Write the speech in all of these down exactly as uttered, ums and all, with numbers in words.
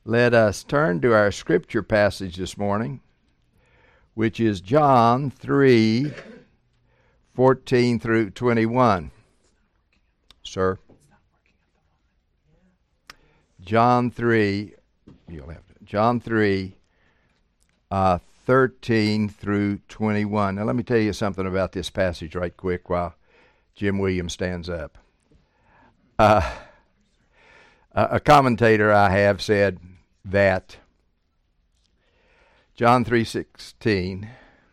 Let us turn to our scripture passage this morning, which is John three, fourteen through twenty-one. Sir? John three, you'll have to, John three, uh, thirteen through twenty-one. Now let me tell you something about this passage right quick while Jim Williams stands up. Uh, a commentator I have said that John three sixteen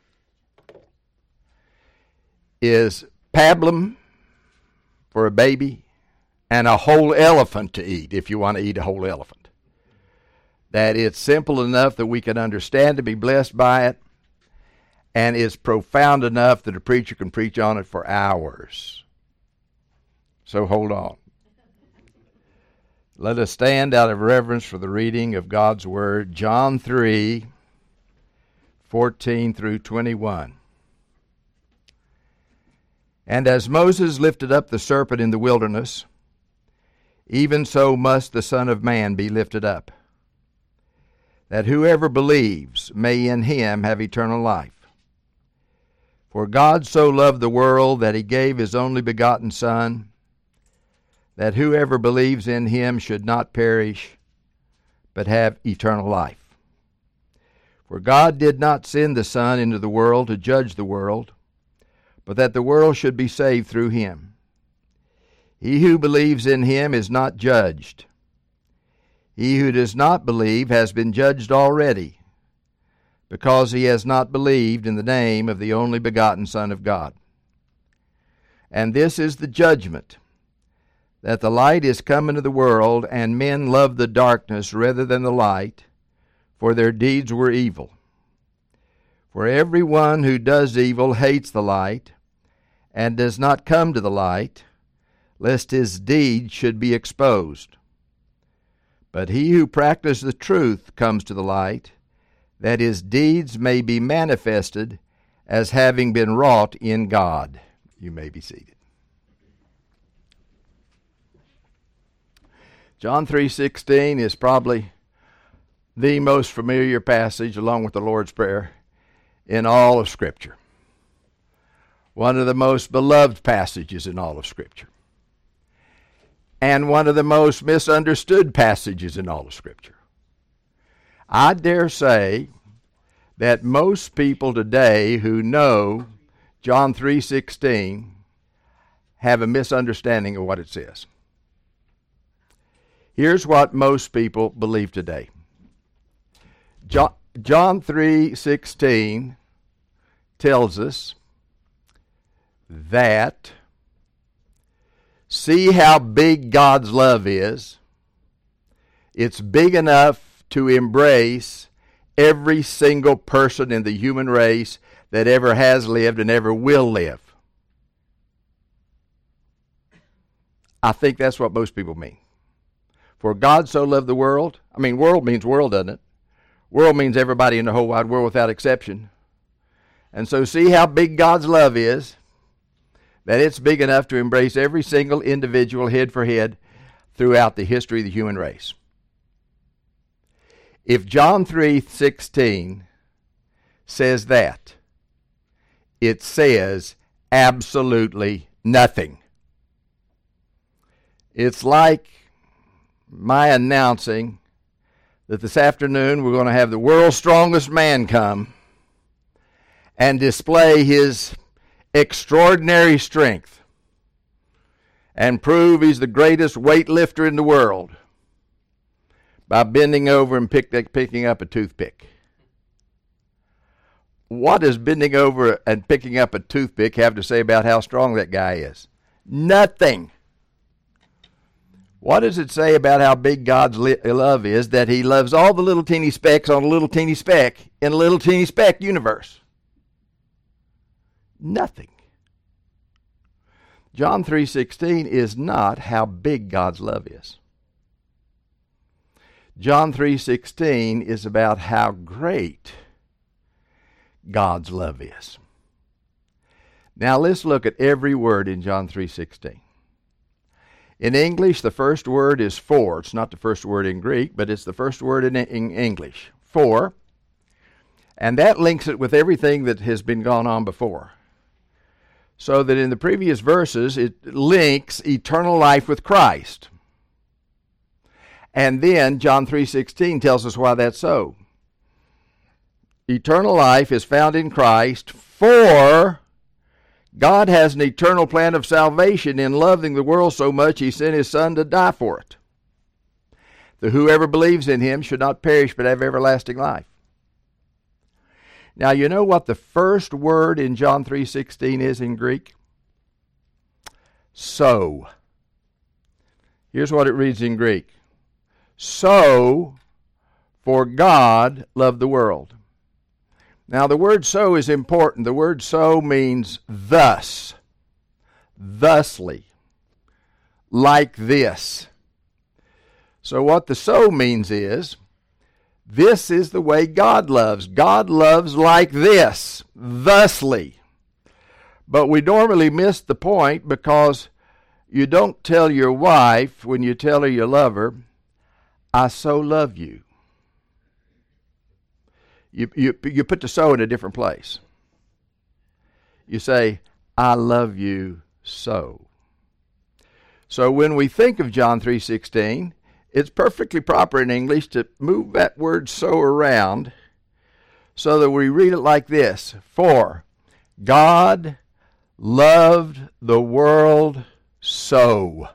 is pablum for a baby and a whole elephant to eat, if you want to eat a whole elephant. That it's simple enough that we can understand to be blessed by it, and it's profound enough that a preacher can preach on it for hours. So hold on. Let us stand out of reverence for the reading of God's Word, John three, fourteen through twenty-one. And as Moses lifted up the serpent in the wilderness, even so must the Son of Man be lifted up, that whoever believes may in him have eternal life. For God so loved the world that he gave his only begotten Son, that whoever believes in him should not perish, but have eternal life. For God did not send the Son into the world to judge the world, but that the world should be saved through him. He who believes in him is not judged. He who does not believe has been judged already, because he has not believed in the name of the only begotten Son of God. And this is the judgment, that the light is come into the world, and men love the darkness rather than the light, for their deeds were evil. For everyone who does evil hates the light, and does not come to the light, lest his deeds should be exposed. But he who practices the truth comes to the light, that his deeds may be manifested as having been wrought in God. You may be seated. John three sixteen is probably the most familiar passage, along with the Lord's Prayer, in all of Scripture. One of the most beloved passages in all of Scripture. And one of the most misunderstood passages in all of Scripture. I dare say that most people today who know John three sixteen have a misunderstanding of what it says. Here's what most people believe today. John, John three sixteen tells us that see how big God's love is. It's big enough to embrace every single person in the human race that ever has lived and ever will live. I think that's what most people mean. For God so loved the world. I mean, world means world, doesn't it? World means everybody in the whole wide world without exception. And so see how big God's love is, that it's big enough to embrace every single individual head for head throughout the history of the human race. If John three sixteen says that, it says absolutely nothing. It's like my announcing that this afternoon we're going to have the world's strongest man come and display his extraordinary strength and prove he's the greatest weightlifter in the world by bending over and pick, picking up a toothpick. What does bending over and picking up a toothpick have to say about how strong that guy is? Nothing. What does it say about how big God's li- love is, that he loves all the little teeny specks on a little teeny speck in a little teeny speck universe? Nothing. John three sixteen is not how big God's love is. John three sixteen is about how great God's love is. Now let's look at every word in John three sixteen. In English, the first word is for. It's not the first word in Greek, but it's the first word in, in English. For. And that links it with everything that has been gone on before. So that in the previous verses, it links eternal life with Christ. And then John three sixteen tells us why that's so. Eternal life is found in Christ, for God has an eternal plan of salvation in loving the world so much he sent his Son to die for it. That whoever believes in him should not perish but have everlasting life. Now, you know what the first word in John three sixteen is in Greek? So. Here's what it reads in Greek. So, for God loved the world. Now, the word so is important. The word so means thus, thusly, like this. So what the so means is, this is the way God loves. God loves like this, thusly. But we normally miss the point because you don't tell your wife when you tell her you love her, I so love you. You, you, you put the so in a different place. You say, I love you so. So when we think of John three sixteen, it's perfectly proper in English to move that word so around so that we read it like this. For God loved the world so.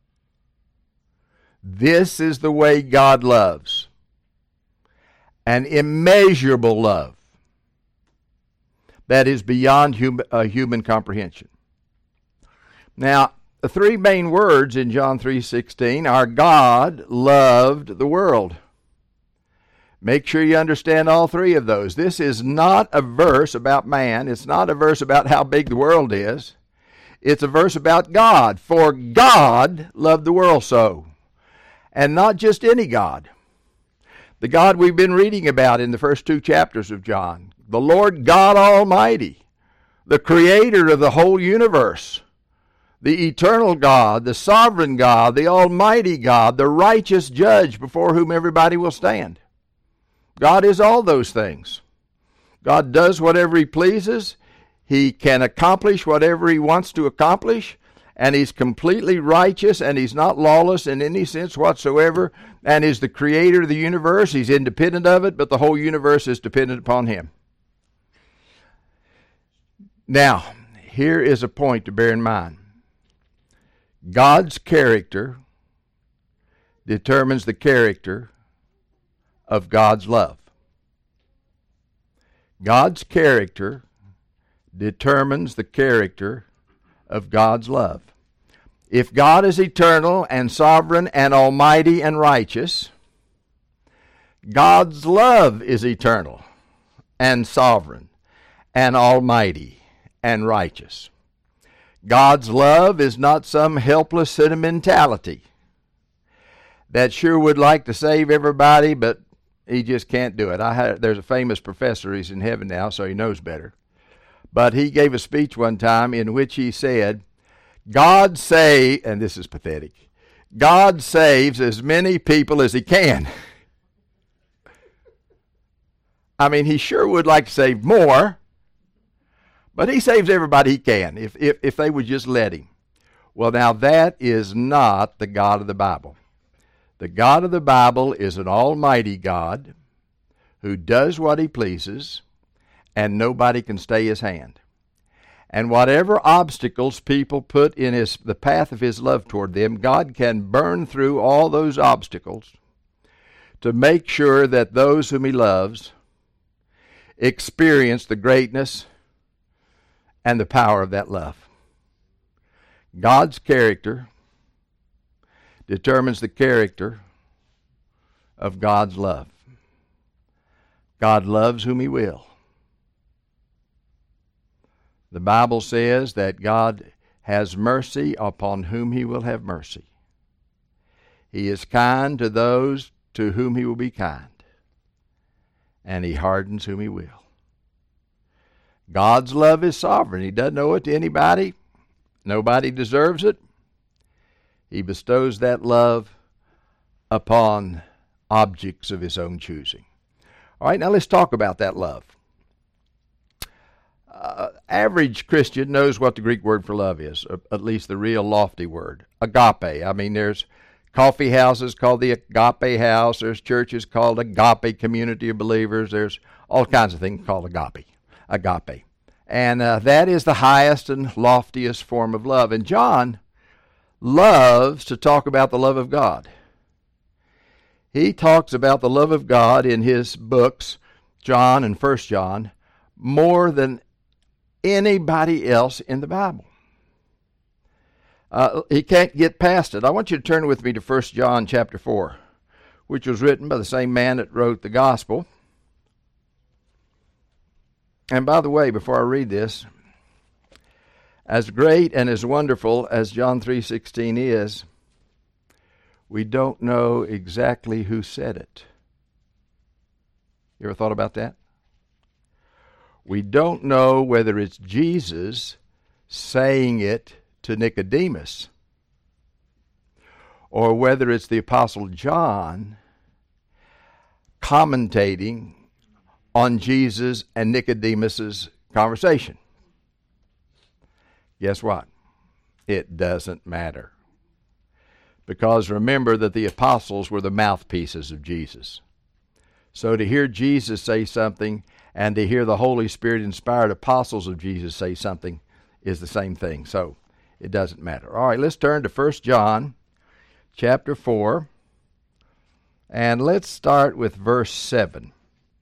This is the way God loves. An immeasurable love that is beyond hum, uh, human comprehension. Now, the three main words in John three sixteen are God loved the world. Make sure you understand all three of those. This is not a verse about man. It's not a verse about how big the world is. It's a verse about God. For God loved the world so. And not just any God. The God we've been reading about in the first two chapters of John. The Lord God Almighty. The creator of the whole universe. The eternal God. The sovereign God. The almighty God. The righteous judge before whom everybody will stand. God is all those things. God does whatever he pleases. He can accomplish whatever he wants to accomplish. And he's completely righteous, and he's not lawless in any sense whatsoever, and is the creator of the universe. He's independent of it, but the whole universe is dependent upon him. Now, here is a point to bear in mind. God's character determines the character of God's love. God's character determines the character of God's love. If God is eternal and sovereign and almighty and righteous, God's love is eternal and sovereign and almighty and righteous. God's love is not some helpless sentimentality that sure would like to save everybody, but he just can't do it. I had, there's a famous professor, he's in heaven now, so he knows better. But he gave a speech one time in which he said, God say, and this is pathetic, God saves as many people as he can. I mean, he sure would like to save more, but he saves everybody he can if, if, if they would just let him. Well, now that is not the God of the Bible. The God of the Bible is an almighty God who does what he pleases, and nobody can stay his hand. And whatever obstacles people put in his, the path of his love toward them, God can burn through all those obstacles to make sure that those whom he loves experience the greatness and the power of that love. God's character determines the character of God's love. God loves whom he will. The Bible says that God has mercy upon whom he will have mercy. He is kind to those to whom he will be kind. And he hardens whom he will. God's love is sovereign. He doesn't owe it to anybody. Nobody deserves it. He bestows that love upon objects of his own choosing. All right, now let's talk about that love. Uh, average Christian knows what the Greek word for love is, or at least the real lofty word, agape. I mean, there's coffee houses called the Agape House. There's churches called Agape Community of Believers. There's all kinds of things called agape. Agape. And uh, that is the highest and loftiest form of love. And John loves to talk about the love of God. He talks about the love of God in his books, John and First John, more than anybody else in the Bible. Uh, he can't get past it. I want you to turn with me to First John chapter four, which was written by the same man that wrote the gospel. And by the way, before I read this, as great and as wonderful as John three sixteen is, we don't know exactly who said it. You ever thought about that? We don't know whether it's Jesus saying it to Nicodemus or whether it's the Apostle John commentating on Jesus and Nicodemus's conversation. Guess what? It doesn't matter. Because remember that the apostles were the mouthpieces of Jesus. So to hear Jesus say something and to hear the Holy Spirit-inspired apostles of Jesus say something is the same thing. So it doesn't matter. All right, let's turn to First John chapter four, and let's start with verse seven.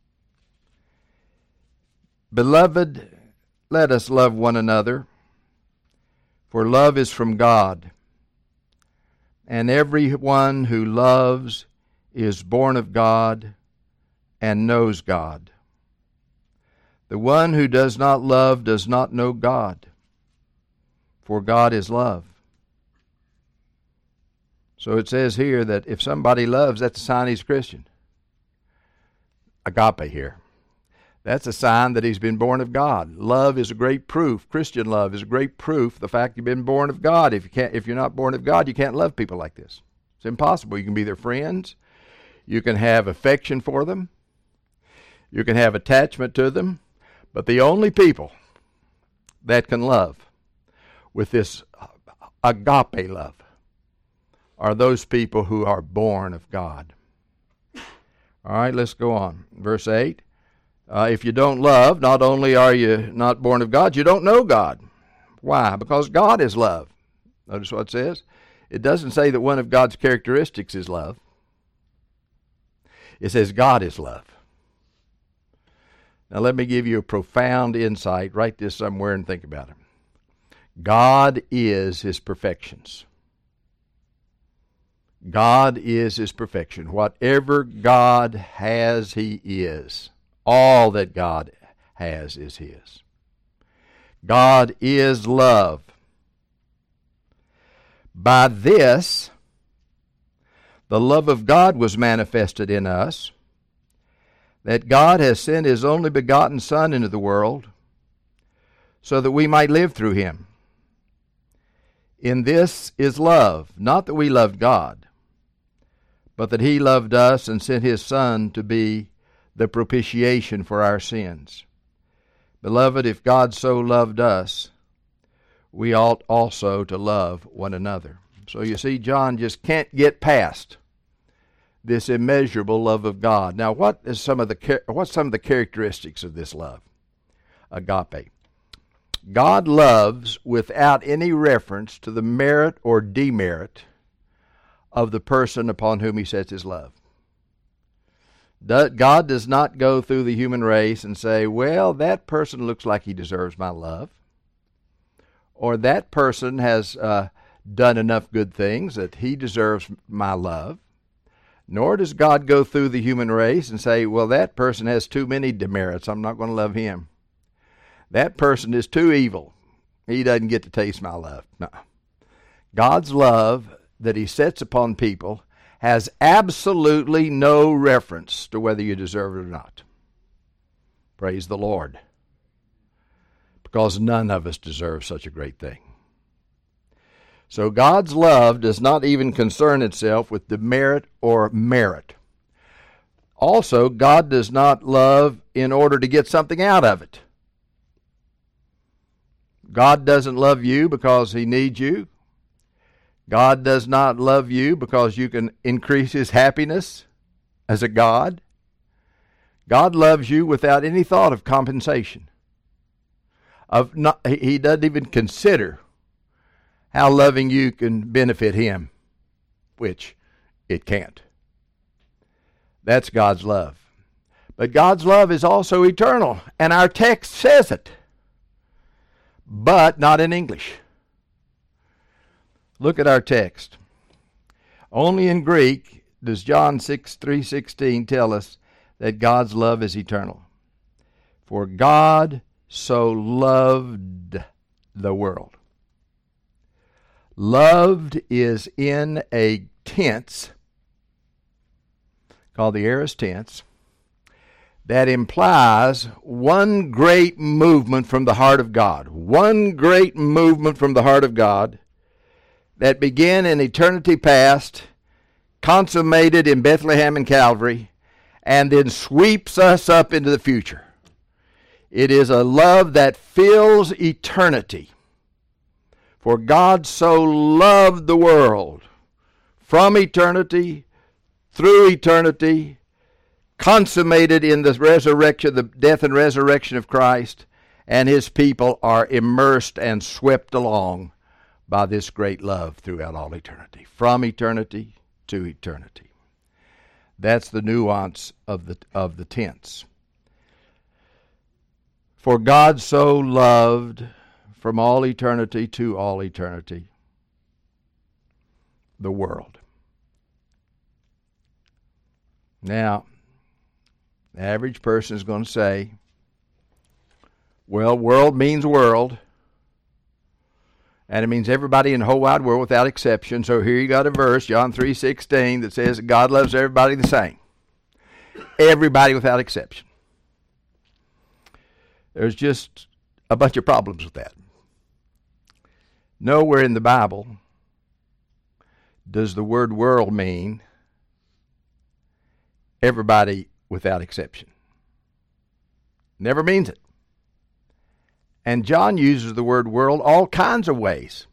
Beloved, let us love one another, for love is from God. And everyone who loves is born of God and knows God. The one who does not love does not know God, for God is love. So it says here that if somebody loves, that's a sign he's a Christian. Agape here. That's a sign that he's been born of God. Love is a great proof. Christian love is a great proof. The fact you've been born of God. If you can't, if you're not born of God, you can't love people like this. It's impossible. You can be their friends. You can have affection for them. You can have attachment to them. But the only people that can love with this agape love are those people who are born of God. All right, let's go on. Verse eight. Uh, if you don't love, not only are you not born of God, you don't know God. Why? Because God is love. Notice what it says. It doesn't say that one of God's characteristics is love. It says God is love. Now let me give you a profound insight. Write this somewhere and think about it. God is his perfections. God is his perfection. Whatever God has, he is. All that God has is his. God is love. By this, the love of God was manifested in us, that God has sent his only begotten Son into the world, so that we might live through him. In this is love, not that we loved God, but that he loved us and sent his Son to be the propitiation for our sins. Beloved, if God so loved us, we ought also to love one another. So you see, John just can't get past this immeasurable love of God. Now, what is some of the what's some of the characteristics of this love? Agape. God loves without any reference to the merit or demerit of the person upon whom he sets his love. God does not go through the human race and say, well, that person looks like he deserves my love. Or that person has uh, done enough good things that he deserves my love. Nor does God go through the human race and say, well, that person has too many demerits. I'm not going to love him. That person is too evil. He doesn't get to taste my love. No. God's love that he sets upon people has absolutely no reference to whether you deserve it or not. Praise the Lord. Because none of us deserve such a great thing. So God's love does not even concern itself with demerit or merit. Also, God does not love in order to get something out of it. God doesn't love you because he needs you. God does not love you because you can increase his happiness as a God. God loves you without any thought of compensation. Of not, he doesn't even consider how loving you can benefit him, which it can't. That's God's love. But God's love is also eternal, and our text says it, but not in English. Look at our text. Only in Greek does John six three sixteen tell us that God's love is eternal. For God so loved the world. Loved is in a tense called the aorist tense that implies one great movement from the heart of God. One great movement from the heart of God that began in eternity past, consummated in Bethlehem and Calvary, and then sweeps us up into the future. It is a love that fills eternity. For God so loved the world from eternity, through eternity, consummated in the resurrection, the death and resurrection of Christ, and his people are immersed and swept along by this great love throughout all eternity, from eternity to eternity. That's the nuance of the of the tense. For God so loved from all eternity to all eternity the world. Now, the average person is going to say, well, world means world, and it means everybody in the whole wide world without exception. So here you got a verse, John three sixteen, that says God loves everybody the same. Everybody without exception. There's just a bunch of problems with that. Nowhere in the Bible does the word world mean everybody without exception. Never means it. And John uses the word world all kinds of ways.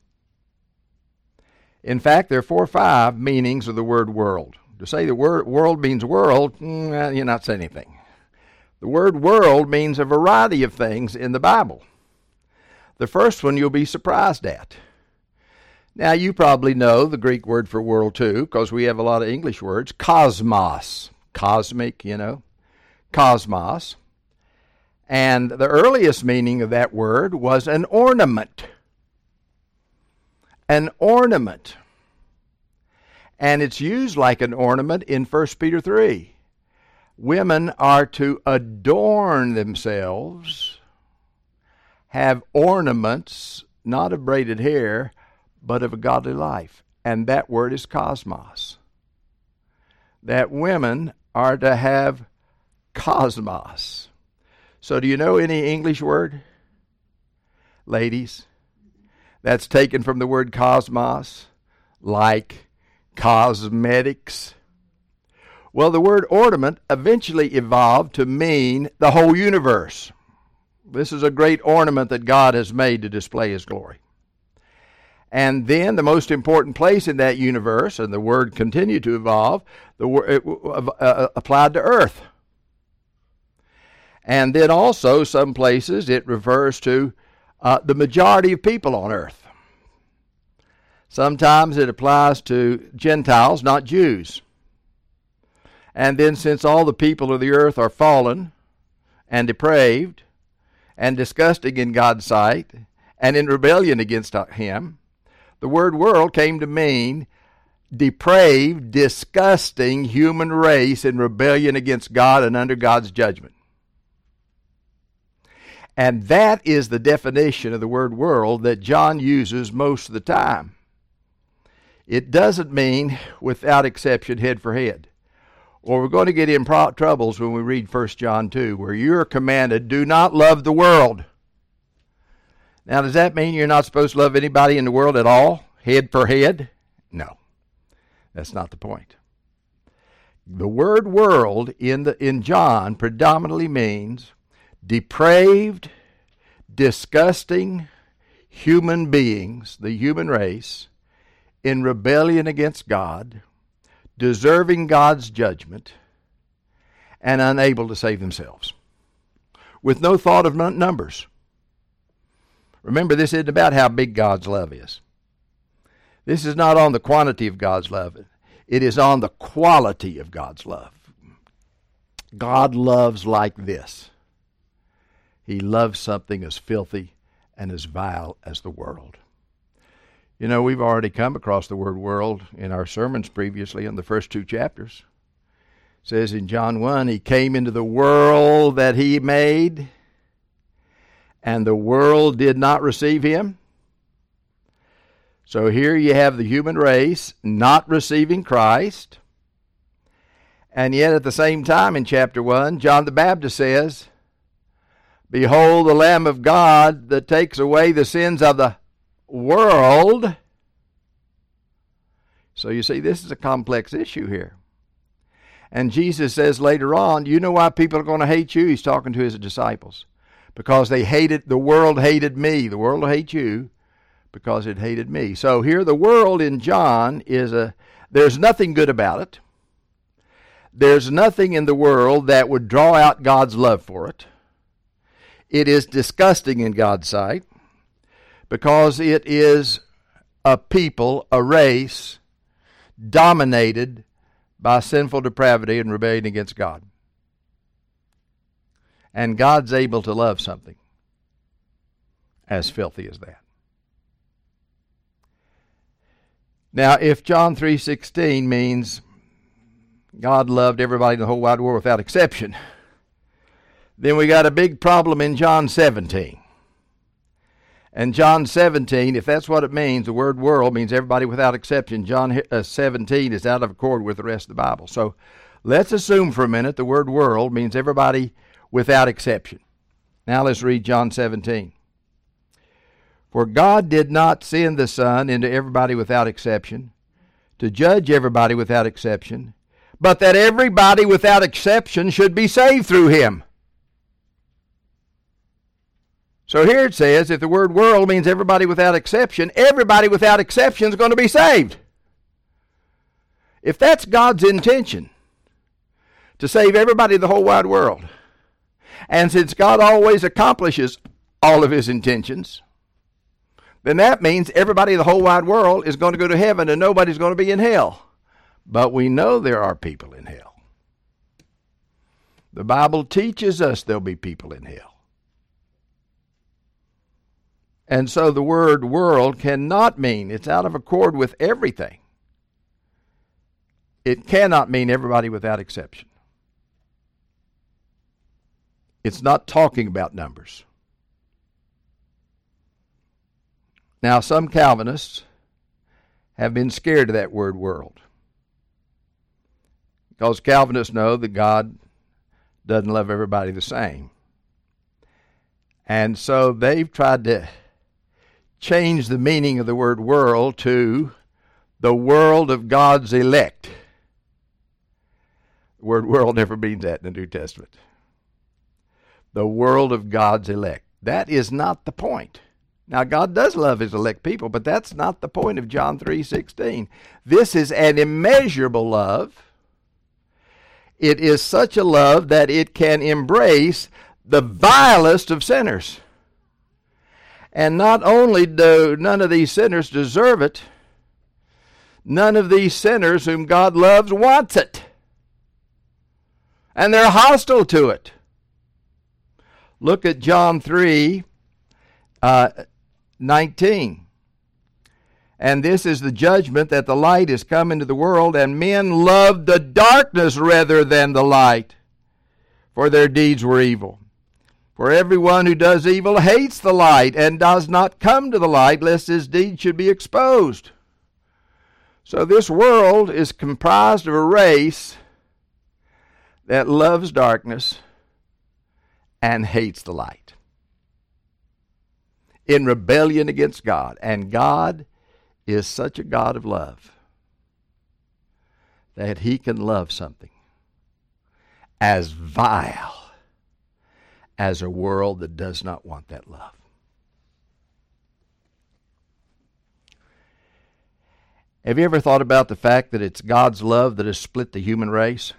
In fact, there are four or five meanings of the word world. To say the word world means world, mm, you're not saying anything. The word world means a variety of things in the Bible. The first one you'll be surprised at. Now, you probably know the Greek word for world too, because we have a lot of English words. Cosmos. Cosmic, you know. Cosmos. And the earliest meaning of that word was an ornament. An ornament. And it's used like an ornament in First Peter three. Women are to adorn themselves, have ornaments, not of braided hair, but of a godly life. And that word is cosmos. That women are to have cosmos. So do you know any English word, ladies, that's taken from the word cosmos, like cosmetics? Well, the word ornament eventually evolved to mean the whole universe. This is a great ornament that God has made to display his glory. And then the most important place in that universe, and the word continued to evolve, the word uh, applied to earth. And then also some places it refers to uh, the majority of people on earth. Sometimes it applies to Gentiles, not Jews. And then since all the people of the earth are fallen and depraved and disgusting in God's sight and in rebellion against him, the word world came to mean depraved, disgusting human race in rebellion against God and under God's judgment. And that is the definition of the word world that John uses most of the time. It doesn't mean, without exception, head for head. Or we're going to get in pro- troubles when we read First John two, where you're commanded, do not love the world. Now, does that mean you're not supposed to love anybody in the world at all? head for head? No, that's not the point. The word world in the in John predominantly means depraved, disgusting human beings, the human race, in rebellion against God, deserving God's judgment, and unable to save themselves, with no thought of numbers. Remember, this isn't about how big God's love is. This is not on the quantity of God's love. It is on the quality of God's love. God loves like this. He loves something as filthy and as vile as the world. You know, we've already come across the word world in our sermons previously in the first two chapters. It says in John one, He came into the world that He made, and the world did not receive Him. So here you have the human race not receiving Christ. And yet at the same time in chapter one, John the Baptist says, Behold the Lamb of God that takes away the sins of the world. So you see, this is a complex issue here. And Jesus says later on, you know why people are going to hate you? He's talking to His disciples. Because they hated, the world hated me. The world will hate you because it hated me. So here the world in John is a, there's nothing good about it. There's nothing in the world that would draw out God's love for it. It is disgusting in God's sight because it is a people, a race, dominated by sinful depravity and rebellion against God. And God's able to love something as filthy as that. Now, if John three sixteen means God loved everybody in the whole wide world without exception, then we got a big problem in John seventeen. And John seventeen, if that's what it means, the word world means everybody without exception. John seventeen is out of accord with the rest of the Bible. So let's assume for a minute the word world means everybody without exception. Now let's read John seventeen. For God did not send the Son into everybody without exception, to judge everybody without exception, but that everybody without exception should be saved through Him. So here it says, if the word world means everybody without exception, everybody without exception is going to be saved. If that's God's intention, to save everybody in the whole wide world, and since God always accomplishes all of His intentions, then that means everybody in the whole wide world is going to go to heaven and nobody's going to be in hell. But we know there are people in hell. The Bible teaches us there'll be people in hell. And so the word world cannot mean, it's out of accord with everything. It cannot mean everybody without exception. It's not talking about numbers. Now, some Calvinists have been scared of that word world, because Calvinists know that God doesn't love everybody the same. And so they've tried to change the meaning of the word world to the world of God's elect. The word world never means that in the New Testament. The world of God's elect. That is not the point. Now, God does love His elect people, but that's not the point of John three sixteen. This is an immeasurable love. It is such a love that it can embrace the vilest of sinners. And not only do none of these sinners deserve it, none of these sinners whom God loves wants it. And they're hostile to it. Look at John three nineteen. And this is the judgment, that the light is come into the world, and men loved the darkness rather than the light, for their deeds were evil. For everyone who does evil hates the light, and does not come to the light, lest his deeds should be exposed. So this world is comprised of a race that loves darkness and hates the light, in rebellion against God. And God is such a God of love that he can love something as vile as a world that does not want that love. Have you ever thought about the fact that it's God's love that has split the human race?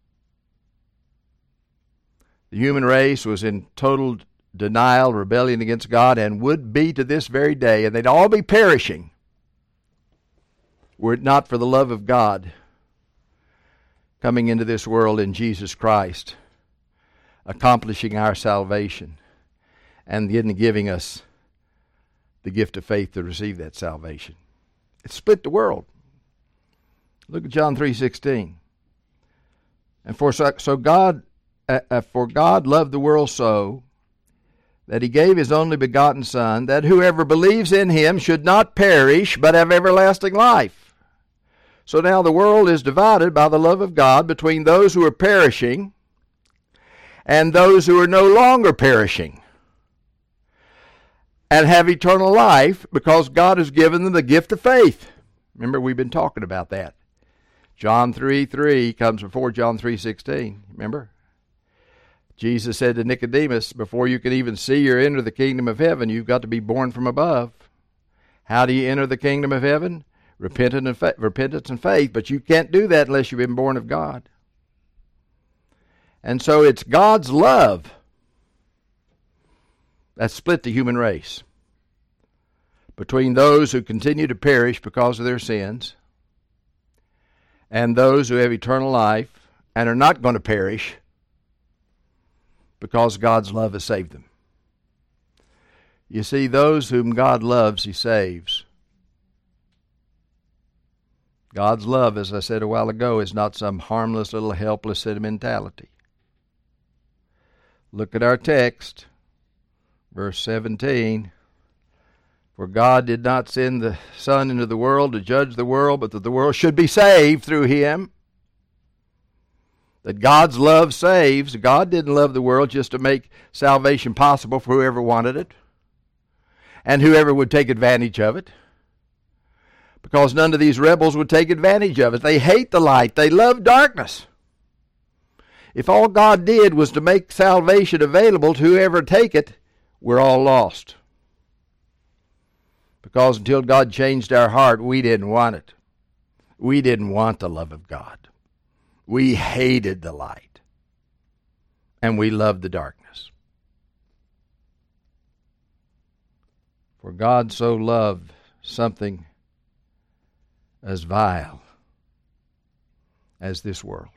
The human race was in total denial, rebellion against God, and would be to this very day, and they'd all be perishing were it not for the love of God coming into this world in Jesus Christ, accomplishing our salvation, and then giving us the gift of faith to receive that salvation. It split the world. Look at John three sixteen. And for so, so God, uh, for God loved the world so that he gave his only begotten Son, that whoever believes in him should not perish, but have everlasting life. So now the world is divided by the love of God between those who are perishing and those who are no longer perishing and have eternal life because God has given them the gift of faith. Remember, we've been talking about that. John three three comes before John three sixteen. Remember? Jesus said to Nicodemus, before you can even see or enter the kingdom of heaven, you've got to be born from above. How do you enter the kingdom of heaven? Repentance and, fa- repentance and faith, but you can't do that unless you've been born of God. And so it's God's love that split the human race between those who continue to perish because of their sins and those who have eternal life and are not going to perish because God's love has saved them. You see, those whom God loves, he saves. God's love, as I said a while ago, is not some harmless little helpless sentimentality. Look at our text, verse seventeen. For God did not send the Son into the world to judge the world, but that the world should be saved through him. That God's love saves. God didn't love the world just to make salvation possible for whoever wanted it and whoever would take advantage of it. Because none of these rebels would take advantage of it. They hate the light. They love darkness. If all God did was to make salvation available to whoever take it, we're all lost. Because until God changed our heart, we didn't want it. We didn't want the love of God. We hated the light. And we loved the darkness. For God so loved something as vile as this world.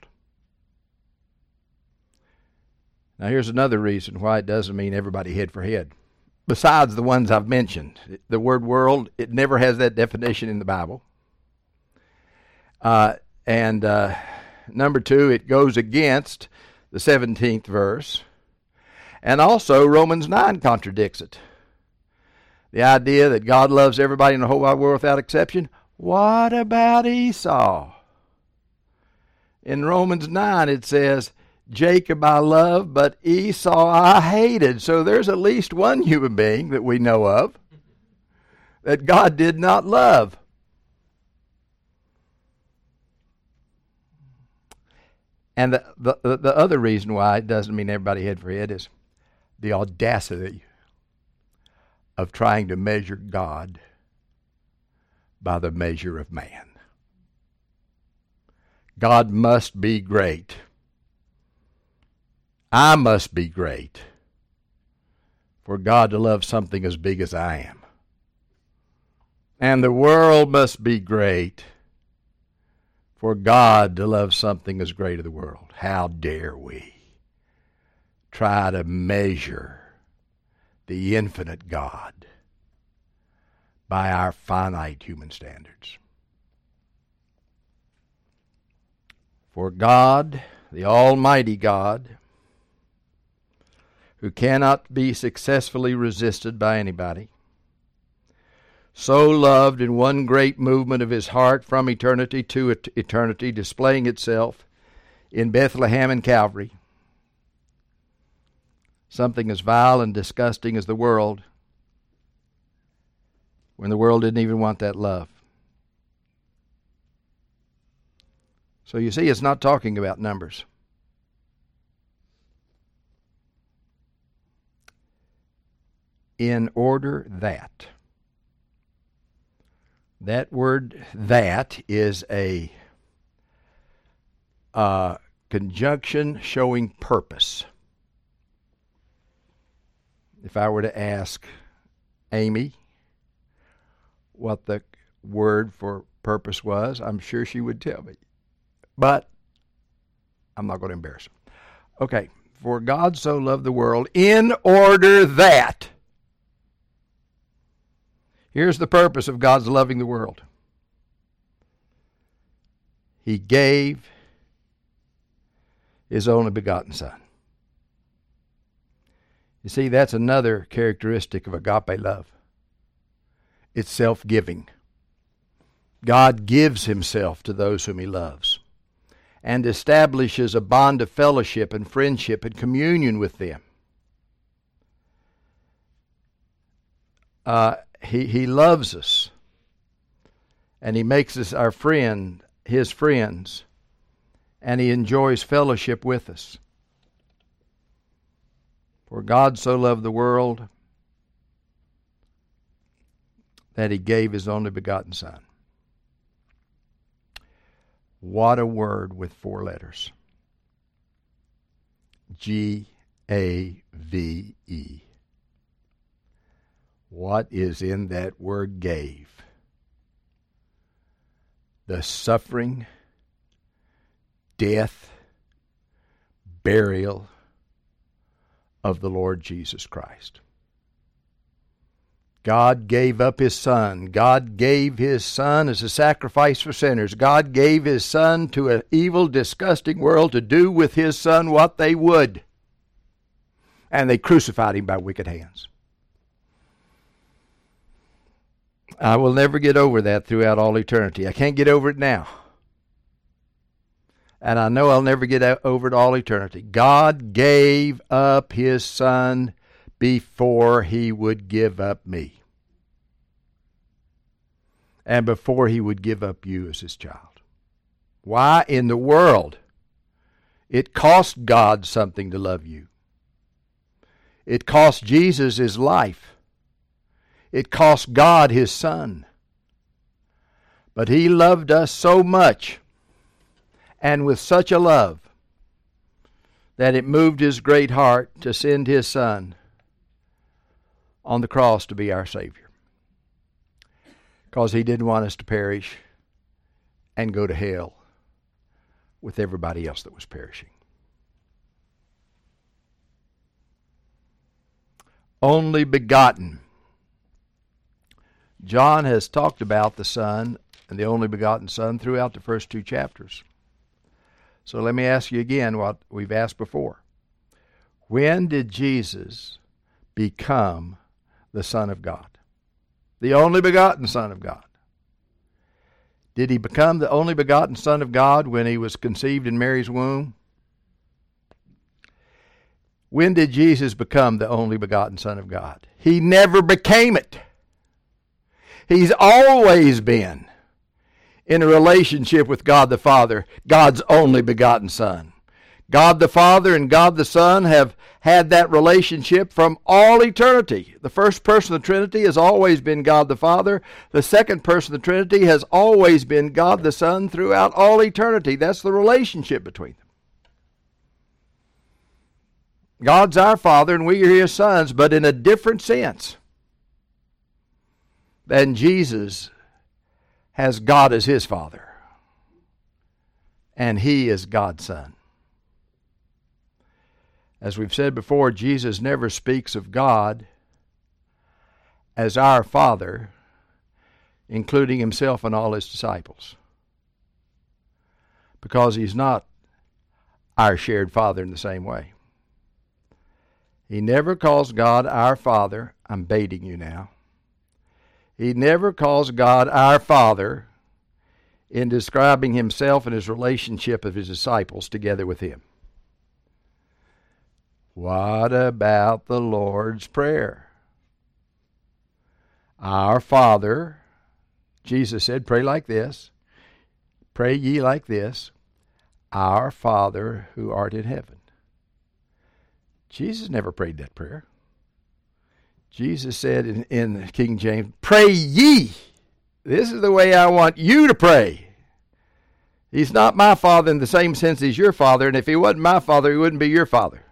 Now here's another reason why it doesn't mean everybody head for head. Besides the ones I've mentioned, the word world, it never has that definition in the Bible. Uh, and uh, number two, it goes against the seventeenth verse. And also Romans nine contradicts it. The idea that God loves everybody in the whole wide world without exception. What about Esau? In Romans nine it says, Jacob I love, but Esau I hated. So there's at least one human being that we know of that God did not love. And the, the, the other reason why it doesn't mean everybody head for head is the audacity of trying to measure God by the measure of man. God must be great. I must be great for God to love something as big as I am. And the world must be great for God to love something as great as the world. How dare we try to measure the infinite God by our finite human standards. For God, the Almighty God, who cannot be successfully resisted by anybody, so loved in one great movement of his heart from eternity to eternity, displaying itself in Bethlehem and Calvary, something as vile and disgusting as the world, when the world didn't even want that love. So you see, it's not talking about numbers. In order that. That word that is a uh, conjunction showing purpose. If I were to ask Amy what the word for purpose was, I'm sure she would tell me. But I'm not going to embarrass her. Okay. For God so loved the world in order that. Here's the purpose of God's loving the world. He gave His only begotten Son. You see, that's another characteristic of agape love. It's self-giving. God gives Himself to those whom He loves and establishes a bond of fellowship and friendship and communion with them. Uh, he, he loves us, and He makes us our friend, His friends, and He enjoys fellowship with us. For God so loved the world that He gave His only begotten Son. What a word with four letters. G A V E. What is in that word gave? The suffering, death, burial of the Lord Jesus Christ. God gave up His Son. God gave His Son as a sacrifice for sinners. God gave His Son to an evil, disgusting world to do with His Son what they would. And they crucified Him by wicked hands. I will never get over that throughout all eternity. I can't get over it now. And I know I'll never get over it all eternity. God gave up His Son before He would give up me. And before He would give up you as His child. Why in the world? It cost God something to love you. It cost Jesus His life. It cost God His Son. But He loved us so much and with such a love that it moved His great heart to send His Son on the cross to be our Savior. Because He didn't want us to perish and go to hell with everybody else that was perishing. Only begotten. John has talked about the Son and the only begotten Son throughout the first two chapters. So let me ask you again what we've asked before. When did Jesus become the Son of God? The only begotten Son of God. Did He become the only begotten Son of God when He was conceived in Mary's womb? When did Jesus become the only begotten Son of God? He never became it. He's always been in a relationship with God the Father, God's only begotten Son. God the Father and God the Son have had that relationship from all eternity. The first person of the Trinity has always been God the Father. The second person of the Trinity has always been God the Son throughout all eternity. That's the relationship between them. God's our Father and we are His sons, but in a different sense than Jesus has God as His Father, and He is God's Son. As we've said before, Jesus never speaks of God as our Father, including Himself and all His disciples, because He's not our shared Father in the same way. He never calls God our Father. I'm baiting you now. He never calls God our Father in describing Himself and His relationship of His disciples together with Him. What about the Lord's Prayer? Our Father, Jesus said, pray like this. Pray ye like this. Our Father who art in heaven. Jesus never prayed that prayer. Jesus said in, in King James, pray ye. This is the way I want you to pray. He's not my Father in the same sense he's your Father, and if he wasn't my Father, he wouldn't be your Father.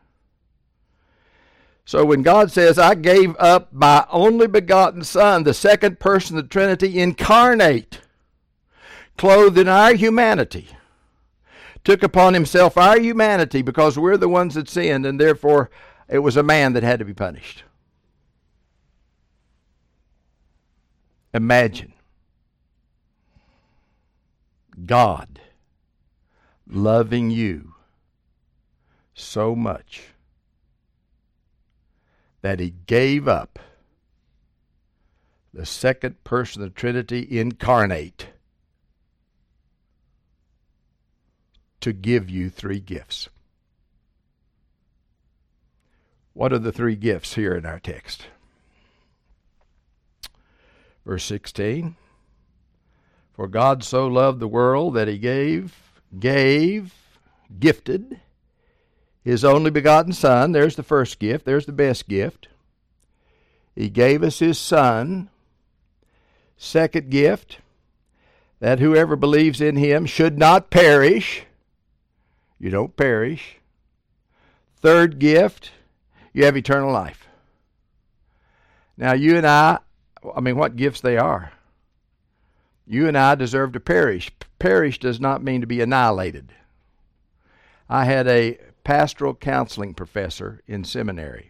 So when God says, I gave up my only begotten Son, the second person of the Trinity, incarnate, clothed in our humanity, took upon himself our humanity because we're the ones that sinned, and therefore it was a man that had to be punished. Imagine God loving you so much that he gave up the second person of the Trinity incarnate to give you three gifts. What are the three gifts here in our text? Verse sixteen, for God so loved the world that he gave, gave, gifted his only begotten Son. There's the first gift. There's the best gift. He gave us his Son. Second gift, that whoever believes in him should not perish. You don't perish. Third gift, you have eternal life. Now you and I, I mean, what gifts they are. You and I deserve to perish. Perish does not mean to be annihilated. I had a pastoral counseling professor in seminary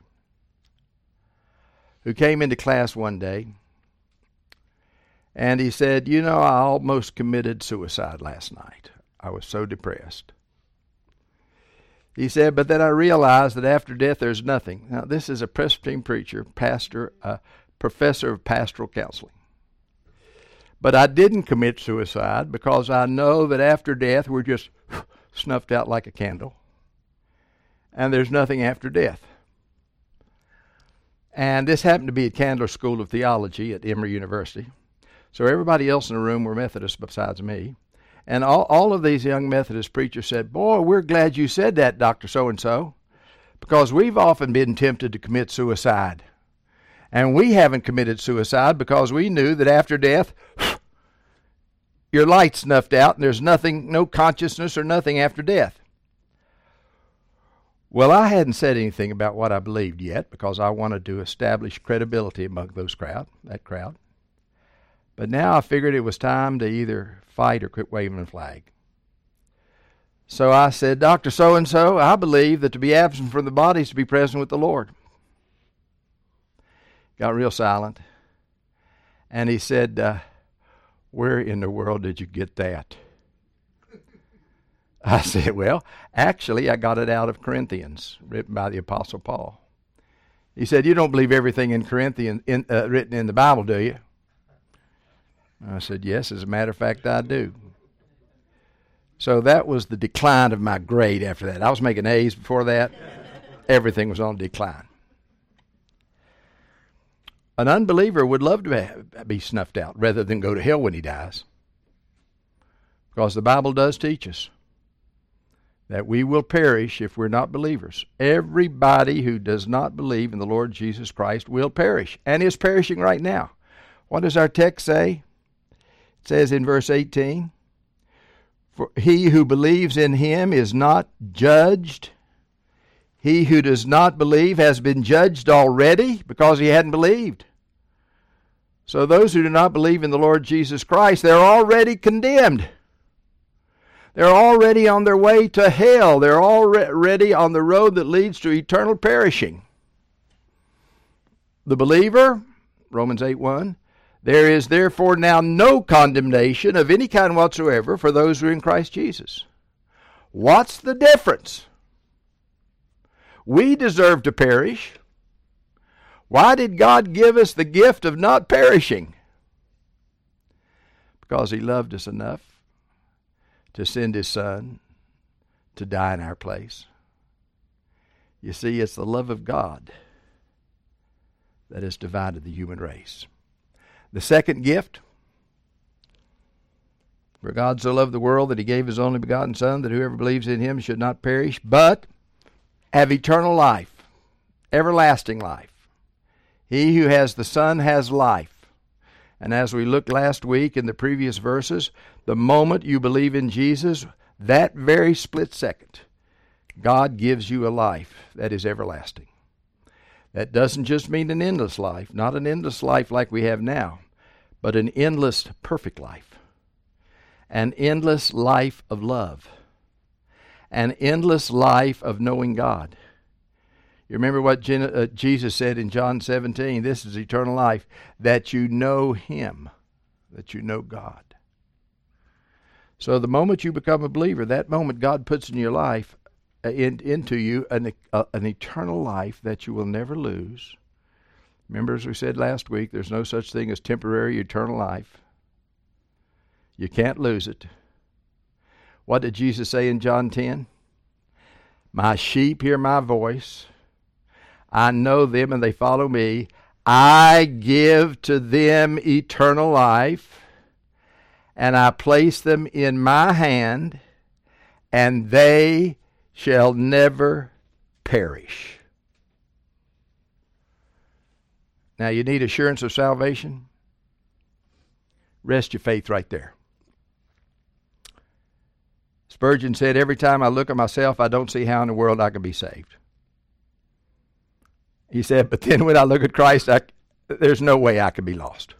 who came into class one day, and he said, you know, I almost committed suicide last night. I was so depressed. He said, but then I realized that after death there's nothing. Now, this is a Presbyterian preacher, pastor, a professor of pastoral counseling. But I didn't commit suicide because I know that after death we're just snuffed out like a candle. And there's nothing after death. And this happened to be at Candler School of Theology at Emory University. So everybody else in the room were Methodists besides me. And all, all of these young Methodist preachers said, boy, we're glad you said that, Doctor So-and-so, because we've often been tempted to commit suicide. And we haven't committed suicide because we knew that after death, your light's snuffed out and there's nothing, no consciousness or nothing after death. Well, I hadn't said anything about what I believed yet because I wanted to establish credibility among those crowd, that crowd. But now I figured it was time to either fight or quit waving the flag. So I said, Doctor So-and-so, I believe that to be absent from the body is to be present with the Lord. Got real silent. And he said, uh, where in the world did you get that? I said, well, actually, I got it out of Corinthians, written by the Apostle Paul. He said, you don't believe everything in Corinthians in, uh, written in the Bible, do you? I said, yes, as a matter of fact, I do. So that was the decline of my grade after that. I was making A's before that. Everything was on decline. An unbeliever would love to be snuffed out rather than go to hell when he dies. Because the Bible does teach us that we will perish if we're not believers. Everybody who does not believe in the Lord Jesus Christ will perish, and is perishing right now. What does our text say? It says in verse eighteen, for he who believes in him is not judged. He who does not believe has been judged already because he hadn't believed. So those who do not believe in the Lord Jesus Christ, they're already condemned. They're already on their way to hell. They're already on the road that leads to eternal perishing. The believer, Romans eight one, there is therefore now no condemnation of any kind whatsoever for those who are in Christ Jesus. What's the difference? We deserve to perish. Why did God give us the gift of not perishing? Because he loved us enough to send his Son to die in our place. You see, it's the love of God that has divided the human race. The second gift, For God so loved the world that he gave his only begotten Son, that whoever believes in him should not perish, but have eternal life, everlasting life. He who has the Son has life. And as we looked last week in the previous verses, the moment you believe in Jesus, that very split second, God gives you a life that is everlasting. That doesn't just mean an endless life, not an endless life like we have now, but an endless perfect life. An endless life of love. An endless life of knowing God. You remember what Jesus said in John seventeen, this is eternal life, that you know him, that you know God. So the moment you become a believer, that moment God puts in your life, in, into you, an, uh, an eternal life that you will never lose. Remember, as we said last week, there's no such thing as temporary eternal life. You can't lose it. What did Jesus say in John ten? My sheep hear my voice. I know them and they follow me. I give to them eternal life, and I place them in my hand, and they shall never perish. Now, you need assurance of salvation? Rest your faith right there. Spurgeon said, every time I look at myself, I don't see how in the world I can be saved. He said, but then when I look at Christ, I, there's no way I can be lost.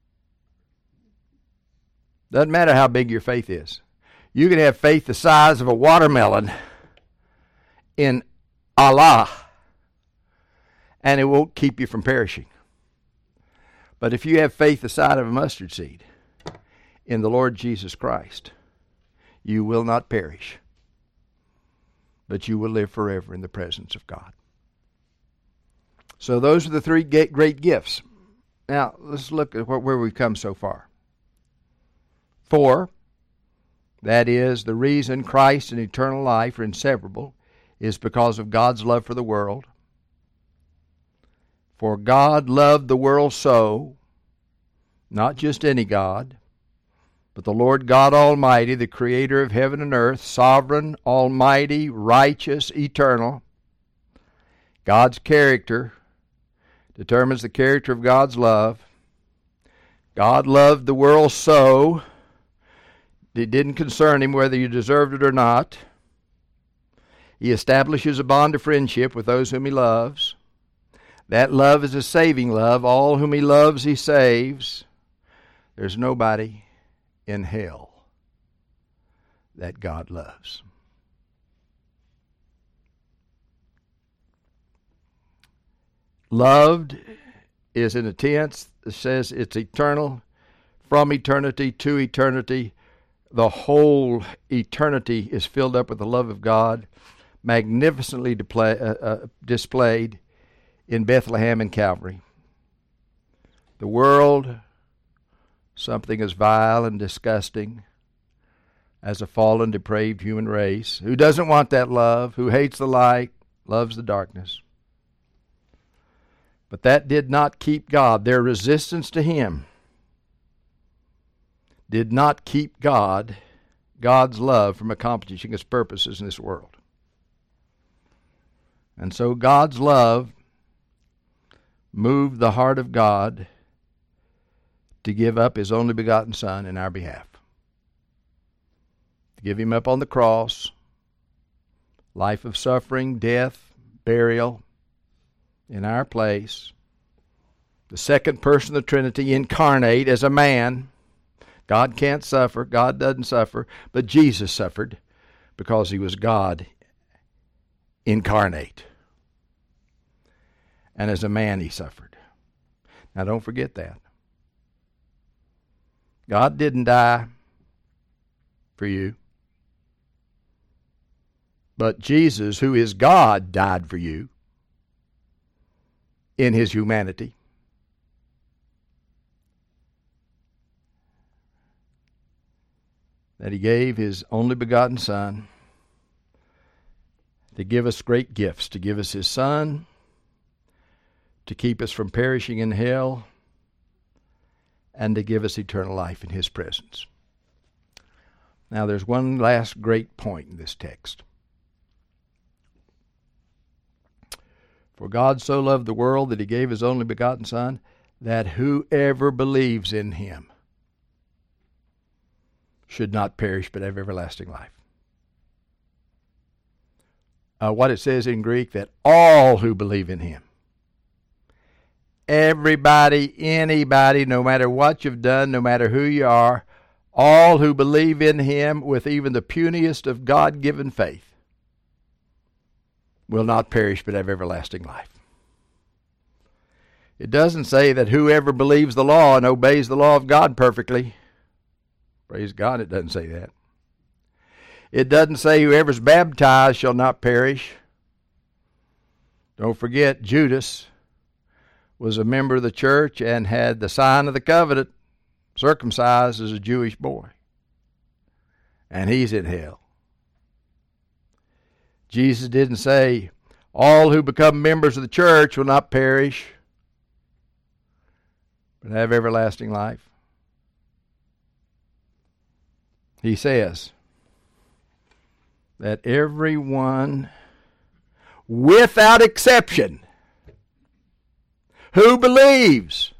Doesn't matter how big your faith is. You can have faith the size of a watermelon in Allah, and it won't keep you from perishing. But if you have faith the size of a mustard seed in the Lord Jesus Christ, you will not perish, but you will live forever in the presence of God. So those are the three great gifts. Now, let's look at where we've come so far. Four, that is, the reason Christ and eternal life are inseparable is because of God's love for the world. For God loved the world so, not just any God, but the Lord God Almighty, the creator of heaven and earth, sovereign, almighty, righteous, eternal. God's character determines the character of God's love. God loved the world so, it didn't concern him whether you deserved it or not. He establishes a bond of friendship with those whom he loves. That love is a saving love. All whom he loves, he saves. There's nobody in hell that God loves. Loved is in a tense that says it's eternal, from eternity to eternity. The whole eternity is filled up with the love of God, magnificently display, uh, uh, displayed in Bethlehem and Calvary. The world, something as vile and disgusting as a fallen, depraved human race, who doesn't want that love, who hates the light, loves the darkness. But that did not keep God. Their resistance to him did not keep God, God's love, from accomplishing his purposes in this world. And so God's love moved the heart of God to give up his only begotten Son in our behalf. To give him up on the cross, life of suffering, death, burial, in our place. The second person of the Trinity incarnate as a man. God can't suffer. God doesn't suffer. But Jesus suffered because he was God incarnate. And as a man he suffered. Now don't forget that. God didn't die for you. But Jesus, who is God, died for you in his humanity. That he gave his only begotten Son to give us great gifts, to give us his Son, to keep us from perishing in hell, and to give us eternal life in his presence. Now there's one last great point in this text. For God so loved the world that he gave his only begotten Son, that whoever believes in him should not perish but have everlasting life. Uh, what it says in Greek, that all who believe in him, everybody, anybody, no matter what you've done, no matter who you are, all who believe in him with even the puniest of God-given faith will not perish but have everlasting life. It doesn't say that whoever believes the law and obeys the law of God perfectly. Praise God, it doesn't say that. It doesn't say whoever's baptized shall not perish. Don't forget, Judas was a member of the church and had the sign of the covenant, circumcised as a Jewish boy. And he's in hell. Jesus didn't say, all who become members of the church will not perish, but have everlasting life. He says that everyone, without exception, who believes.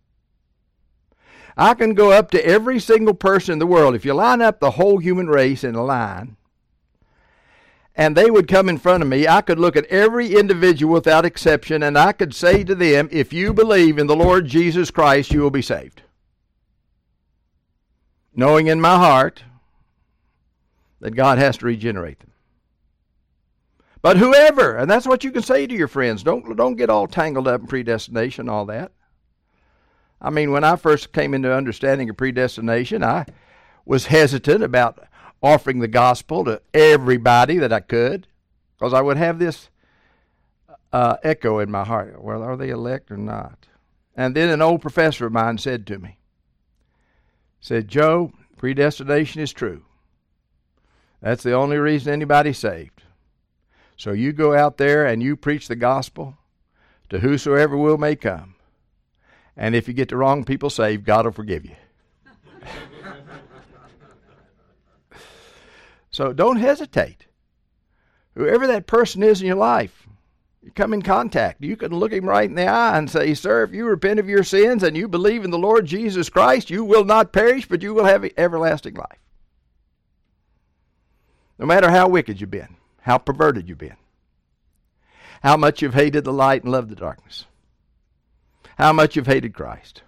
I can go up to every single person in the world. If you line up the whole human race in a line, and they would come in front of me, I could look at every individual without exception, and I could say to them, if you believe in the Lord Jesus Christ, you will be saved. Knowing in my heart that God has to regenerate them. But whoever, and that's what you can say to your friends. Don't, don't get all tangled up in predestination and all that. I mean, when I first came into understanding of predestination, I was hesitant about offering the gospel to everybody that I could, because I would have this uh, echo in my heart. Well, are they elect or not? And then an old professor of mine said to me, said, Joe, predestination is true. That's the only reason anybody's saved. So you go out there and you preach the gospel to whosoever will may come. And if you get the wrong people saved, God will forgive you. So don't hesitate. Whoever that person is in your life, you come in contact. You can look him right in the eye and say, sir, if you repent of your sins and you believe in the Lord Jesus Christ, you will not perish, but you will have everlasting life. No matter how wicked you've been, how perverted you've been, how much you've hated the light and loved the darkness, how much you've hated Christ.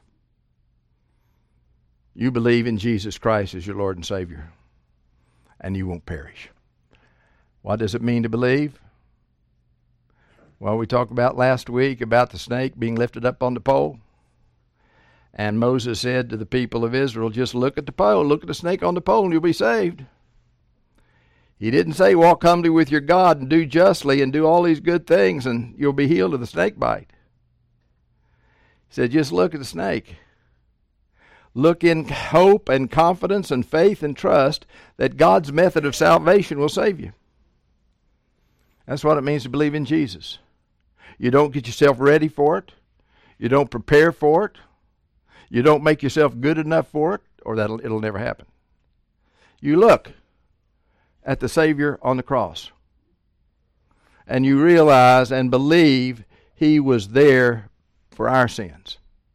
You believe in Jesus Christ as your Lord and Savior, and you won't perish. What does it mean to believe? Well, we talked about last week about the snake being lifted up on the pole. And Moses said to the people of Israel, just look at the pole, look at the snake on the pole, and you'll be saved. He didn't say, walk humbly with your God and do justly and do all these good things and you'll be healed of the snake bite. He said, just look at the snake. Look in hope and confidence and faith and trust that God's method of salvation will save you. That's what it means to believe in Jesus. You don't get yourself ready for it. You don't prepare for it. You don't make yourself good enough for it, or that'll it'll never happen. You look at the Savior on the cross, and you realize and believe he was there for our sins.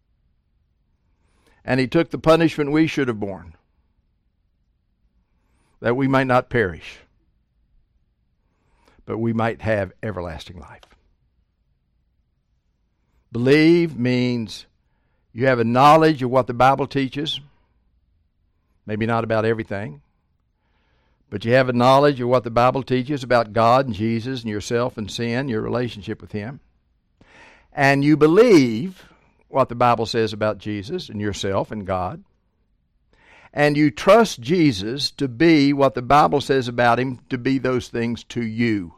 And he took the punishment we should have borne, that we might not perish, but we might have everlasting life. Believe means you have a knowledge of what the Bible teaches, maybe not about everything, but you have a knowledge of what the Bible teaches about God and Jesus and yourself and sin, your relationship with him. And you believe what the Bible says about Jesus and yourself and God. And you trust Jesus to be what the Bible says about him, to be those things to you.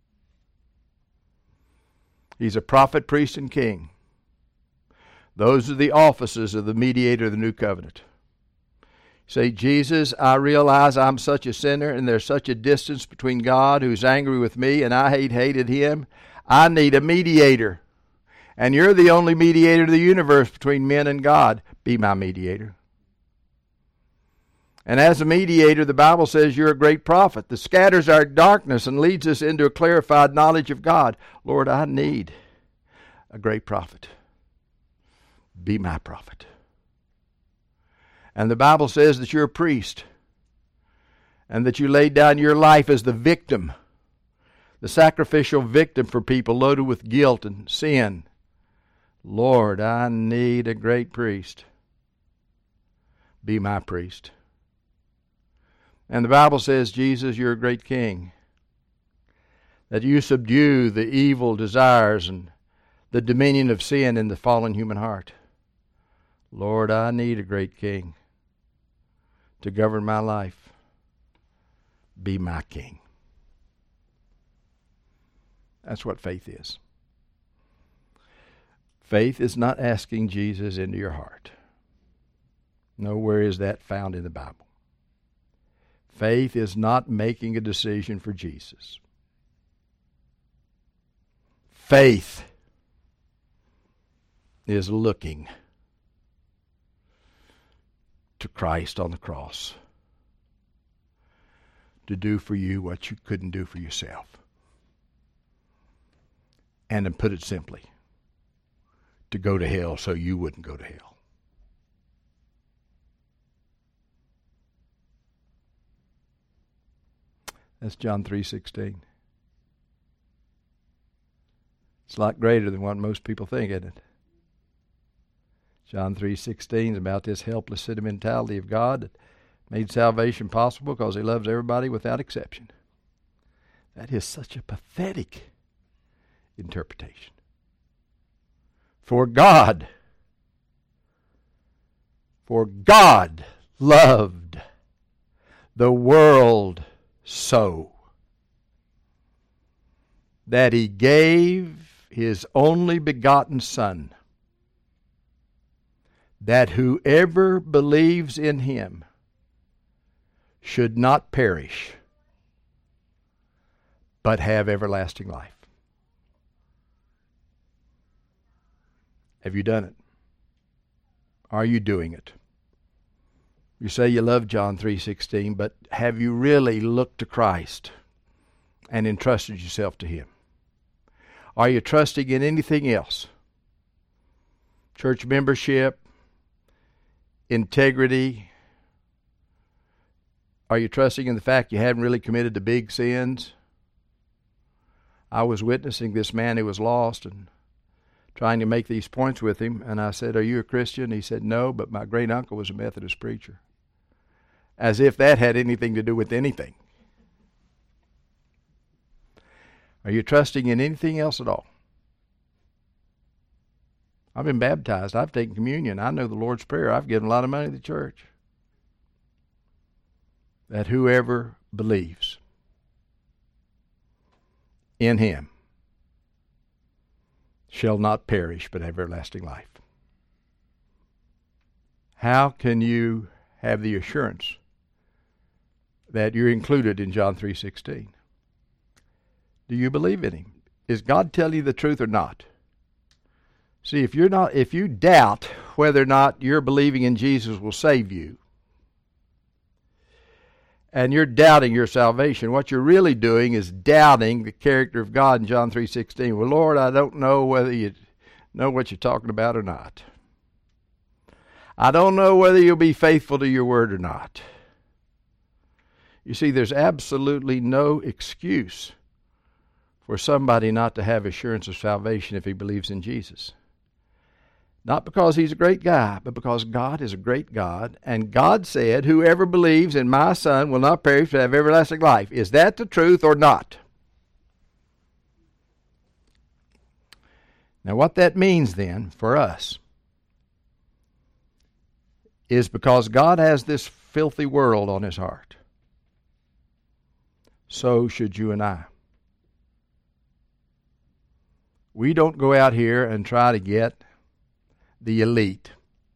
He's a prophet, priest, and king. Those are the offices of the mediator of the new covenant. Say, Jesus, I realize I'm such a sinner and there's such a distance between God who's angry with me and I hate hated him. I need a mediator. And you're the only mediator of the universe between men and God. Be my mediator. And as a mediator, the Bible says you're a great prophet that scatters our darkness and leads us into a clarified knowledge of God. Lord, I need a great prophet. Be my prophet. And the Bible says that you're a priest and that you laid down your life as the victim, the sacrificial victim for people loaded with guilt and sin. Lord, I need a great priest. Be my priest. And the Bible says, Jesus, you're a great king, that you subdue the evil desires and the dominion of sin in the fallen human heart. Lord, I need a great king to govern my life. Be my king. That's what faith is. Faith is not asking Jesus into your heart. Nowhere is that found in the Bible. Faith is not making a decision for Jesus. Faith is looking to Christ on the cross to do for you what you couldn't do for yourself. And to put it simply, to go to hell so you wouldn't go to hell. That's John three sixteen. It's a lot greater than what most people think, isn't it? John three sixteen is about this helpless sentimentality of God that made salvation possible because He loves everybody without exception. That is such a pathetic interpretation. For God, for God loved the world so that He gave His only begotten Son, that whoever believes in Him should not perish, but have everlasting life. Have you done it? Are you doing it? You say you love John three sixteen, but have you really looked to Christ and entrusted yourself to Him? Are you trusting in anything else? Church membership, integrity? Are you trusting in the fact you haven't really committed the big sins? I was witnessing this man who was lost and trying to make these points with him, and I said, "Are you a Christian?" He said, "No, but my great uncle was a Methodist preacher." As if that had anything to do with anything. Are you trusting in anything else at all? I've been baptized. I've taken communion. I know the Lord's Prayer. I've given a lot of money to the church. That whoever believes in Him shall not perish but have everlasting life. How can you have the assurance that you're included in John three sixteen? Do you believe in Him? Is God telling you the truth or not? See, if you're not, if you doubt whether or not your believing in Jesus will save you, and you're doubting your salvation, what you're really doing is doubting the character of God in John three sixteen. Well, Lord, I don't know whether you know what you're talking about or not. I don't know whether you'll be faithful to your word or not. You see, there's absolutely no excuse for somebody not to have assurance of salvation if he believes in Jesus. Not because He's a great guy, but because God is a great God. And God said, whoever believes in my Son will not perish but have everlasting life. Is that the truth or not? Now what that means then for us is because God has this filthy world on His heart, so should you and I. We don't go out here and try to get the elite.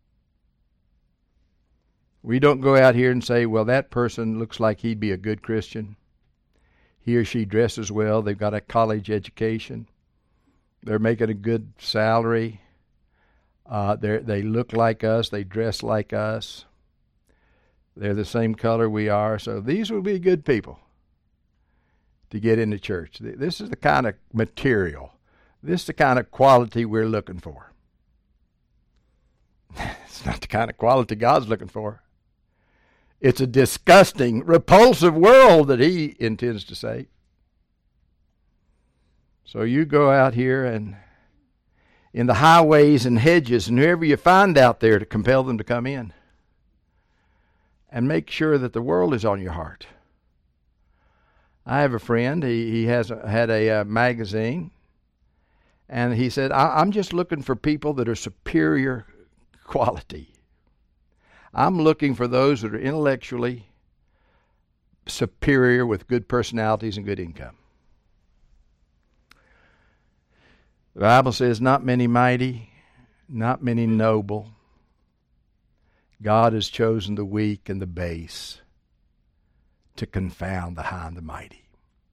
We don't go out here and say, well, that person looks like he'd be a good Christian. He or she dresses well. They've got a college education. They're making a good salary. Uh, they they look like us. They dress like us. They're the same color we are, so these will be good people to get into church. This is the kind of material, this is the kind of quality we're looking for. It's not the kind of quality God's looking for. It's a disgusting, repulsive world that He intends to save. So you go out here and in the highways and hedges and whoever you find out there to compel them to come in. And make sure that the world is on your heart. I have a friend, he, he has a, had a uh, magazine, and he said, I, I'm just looking for people that are superior quality. I'm looking for those that are intellectually superior with good personalities and good income. The Bible says, not many mighty, not many noble. God has chosen the weak and the base to confound the high and the mighty.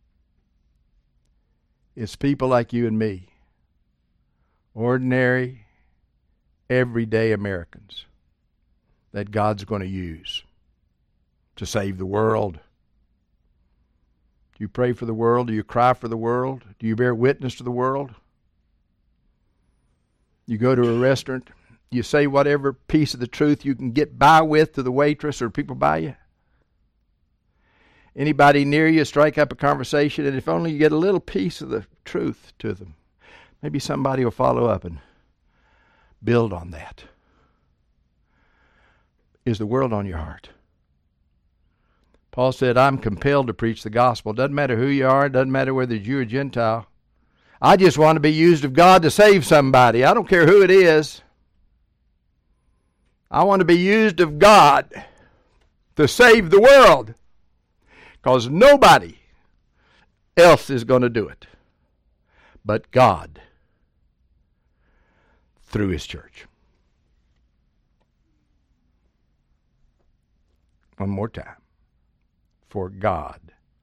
It's people like you and me, ordinary, everyday Americans, that God's going to use to save the world. Do you pray for the world? Do you cry for the world? Do you bear witness to the world? You go to a restaurant, you say whatever piece of the truth you can get by with to the waitress or people by you. Anybody near you, strike up a conversation, and if only you get a little piece of the truth to them, maybe somebody will follow up and build on that. Is the world on your heart? Paul said, I'm compelled to preach the gospel. Doesn't matter who you are, doesn't matter whether you're Jew or Gentile. I just want to be used of God to save somebody. I don't care who it is. I want to be used of God to save the world. Because nobody else is going to do it but God through His church. One more time. For God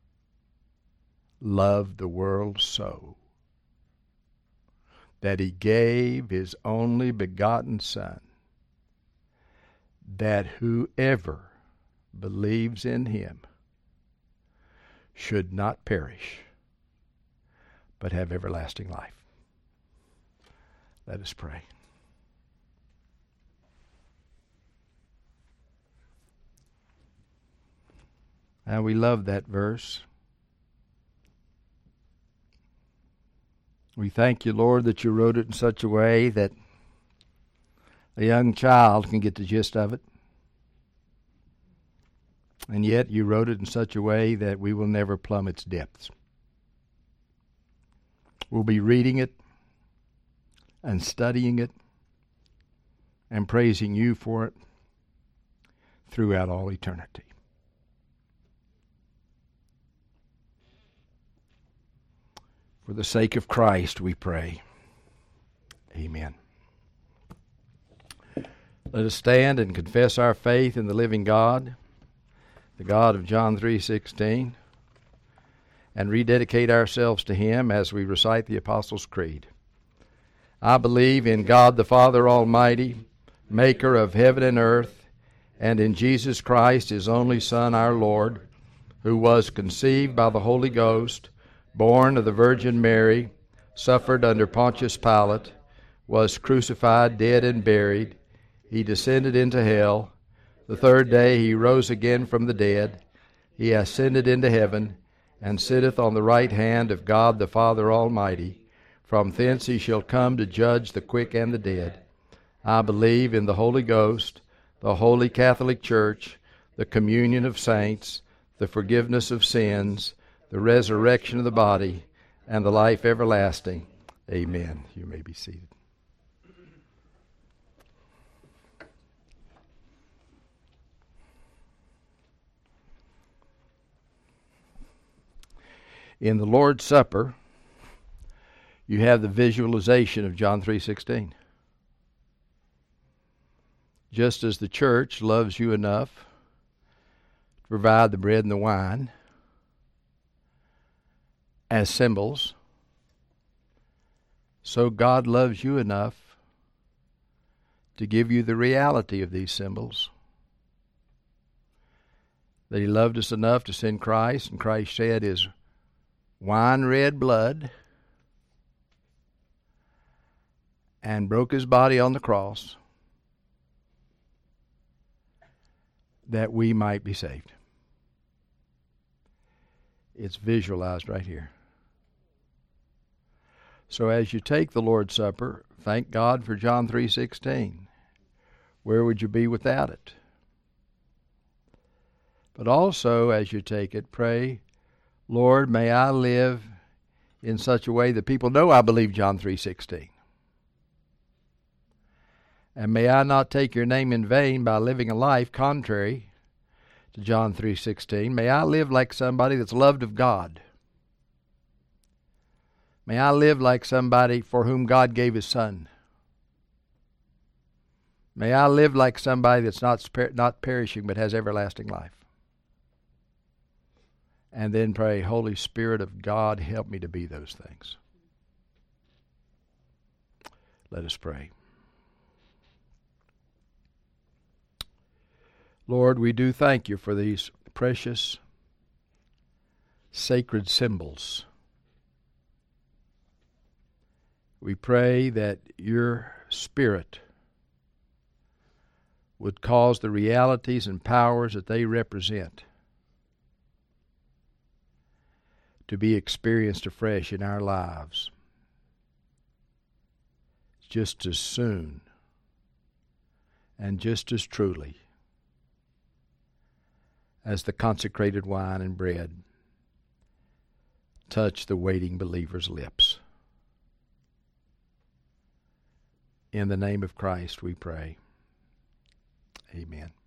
loved the world so that He gave His only begotten Son, that whoever believes in Him should not perish, but have everlasting life. Let us pray. And we love that verse. We thank you, Lord, that you wrote it in such a way that a young child can get the gist of it. And yet you wrote it in such a way that we will never plumb its depths. We'll be reading it and studying it and praising you for it throughout all eternity. For the sake of Christ, we pray. Amen. Let us stand and confess our faith in the living God, the God of John three sixteen, and rededicate ourselves to Him as we recite the Apostles' Creed. I believe in God the Father Almighty, maker of heaven and earth, and in Jesus Christ, His only Son, our Lord, who was conceived by the Holy Ghost, born of the Virgin Mary, suffered under Pontius Pilate, was crucified, dead, and buried. He descended into hell. The third day He rose again from the dead. He ascended into heaven, and sitteth on the right hand of God the Father Almighty. From thence He shall come to judge the quick and the dead. I believe in the Holy Ghost, the Holy Catholic Church, the communion of saints, the forgiveness of sins, the resurrection of the body, and the life everlasting. Amen. You may be seated. In the Lord's Supper, you have the visualization of John three sixteen. Just as the church loves you enough to provide the bread and the wine as symbols, so God loves you enough to give you the reality of these symbols that he loved us enough to send Christ, and Christ shed his wine-red blood and broke his body on the cross that we might be saved. It's visualized right here. So as you take the Lord's Supper, thank God for John three sixteen. Where would you be without it? But also, as you take it, pray, Lord, may I live in such a way that people know I believe John three sixteen. And may I not take your name in vain by living a life contrary to John three sixteen. May I live like somebody that's loved of God. May I live like somebody for whom God gave his Son. May I live like somebody that's not, not perishing but has everlasting life. And then pray, Holy Spirit of God, help me to be those things. Let us pray. Lord, we do thank you for these precious, sacred symbols. We pray that your Spirit would cause the realities and powers that they represent to be experienced afresh in our lives just as soon and just as truly as the consecrated wine and bread touch the waiting believer's lips. In the name of Christ we pray. Amen.